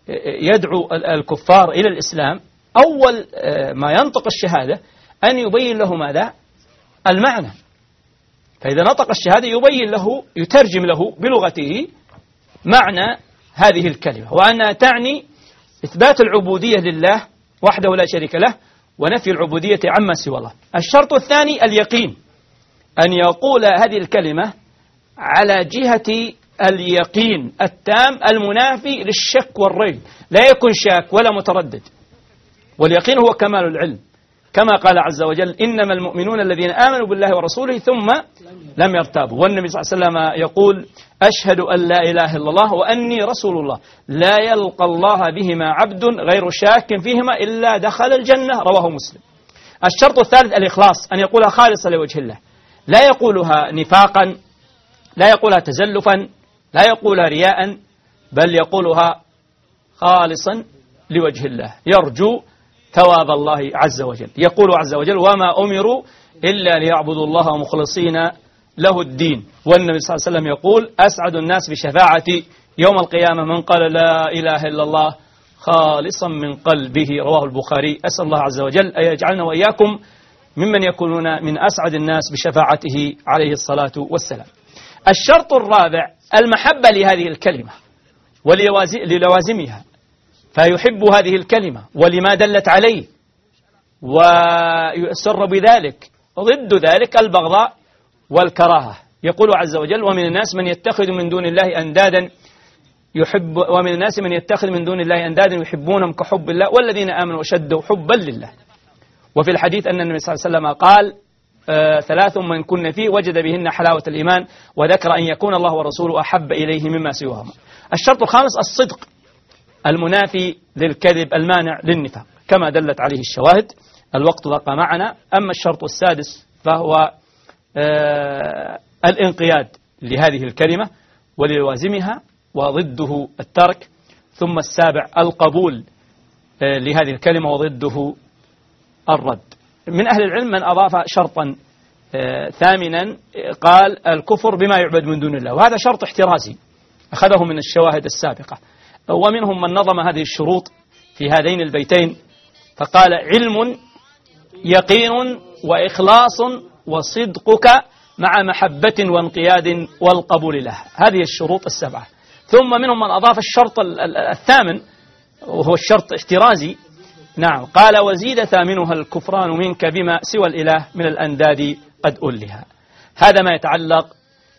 يدعو الكفار إلى الإسلام أول ما ينطق الشهادة أن يبين له ماذا؟ المعنى. فإذا نطق الشهادة يبين له، يترجم له بلغته معنى هذه الكلمة، وأنها تعني إثبات العبودية لله وحده لا شريك له ونفي العبودية عما سوى الله. الشرط الثاني اليقين، أن يقول هذه الكلمة على جهة اليقين التام المنافي للشك والريب، لا يكون شاك ولا متردد. واليقين هو كمال العلم، كما قال عز وجل إنما المؤمنون الذين آمنوا بالله ورسوله ثم لم يرتابوا. والنبي صلى الله عليه وسلم يقول أشهد أن لا إله إلا الله وأني رسول الله لا يلقى الله بهما عبد غير شاك فيهما إلا دخل الجنة، رواه مسلم. الشرط الثالث الإخلاص، أن يقولها خالصة لوجه الله، لا يقولها نفاقا، لا يقولها تزلفا، لا يقولها رياء، بل يقولها خالصا لوجه الله يرجو ثواب الله عز وجل. يقول عز وجل وما أمروا إلا ليعبدوا الله مخلصين له الدين. والنبي صلى الله عليه وسلم يقول أسعد الناس بشفاعتي يوم القيامة من قال لا إله إلا الله خالصا من قلبه، رواه البخاري. أسأل الله عز وجل أن يجعلنا وإياكم ممن يكونون من أسعد الناس بشفاعته عليه الصلاة والسلام. الشرط الرابع المحبة لهذه الكلمة وللوازمها، فيحب هذه الكلمة ولما دلت عليه ويسر بذلك. ضد ذلك البغضاء والكراهة. يقول عز وجل ومن الناس من يتخذ من دون الله أندادا يحب ومن الناس من يتخذ من دون الله أندادا يحبونهم كحب الله والذين آمنوا أشد حبا لله. وفي الحديث أن النبي صلى الله عليه وسلم قال آه ثلاث من كن فيه وجد بهن حلاوة الإيمان، وذكر أن يكون الله ورسوله أحب إليه مما سواهما. الشرط الخامس الصدق، المنافي للكذب المانع للنفاق كما دلت عليه الشواهد. الوقت بقى معنا. أما الشرط السادس فهو آه الانقياد لهذه الكلمة وللوازمها وضده الترك. ثم السابع القبول آه لهذه الكلمة وضده الرد. من أهل العلم من أضاف شرطا آه ثامنا قال الكفر بما يعبد من دون الله، وهذا شرط احترازي أخذه من الشواهد السابقة. ومنهم من نظم هذه الشروط في هذين البيتين فقال علم يقين وإخلاص وصدقك مع محبة وانقياد والقبول له. هذه الشروط السبعة. ثم منهم من أضاف الشرط الثامن وهو الشرط احترازي. نعم قال وزيد ثامنها الكفران منك بما سوى الإله من الأنداد قد ألها. هذا ما يتعلق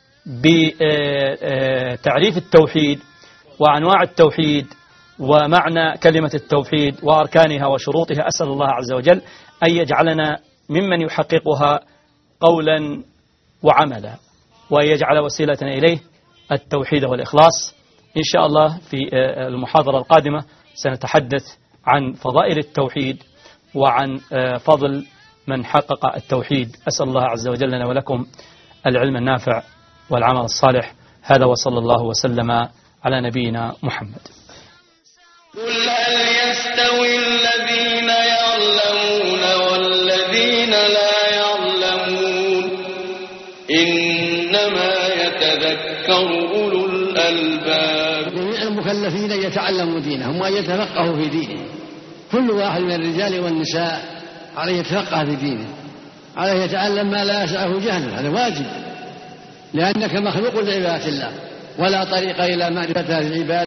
بتعريف التوحيد وأنواع التوحيد ومعنى كلمة التوحيد وأركانها وشروطها. أسأل الله عز وجل أن يجعلنا ممن يحققها قولا وعملا، وأن يجعل وسيلتنا إليه التوحيد والإخلاص. إن شاء الله في المحاضرة القادمة سنتحدث عن فضائل التوحيد وعن فضل من حقق التوحيد. أسأل الله عز وجل لنا ولكم العلم النافع والعمل الصالح. هذا وصلى الله وسلم على نبينا محمد. قل هل يستوي الذين يعلمون والذين لا يعلمون إنما يتذكر أولو الألباب. جميع المكلفين يتعلموا دينهم وأن يتفقهوا في دينهم. كل واحد من الرجال والنساء عليه يتفقه في دينه، عليه يتعلم ما لا يسعه جهله. هذا واجب لأنك مخلوق لعبادة الله ولا طريق إلى معرفة العباد